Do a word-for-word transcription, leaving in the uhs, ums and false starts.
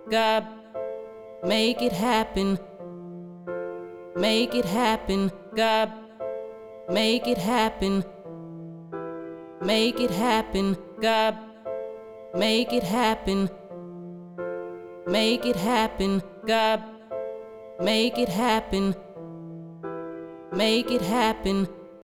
God, make it happen. Make it happen. God, make it happen. Make it happen. God, make it happen. Make it happen. God, make it happen. Make it happen.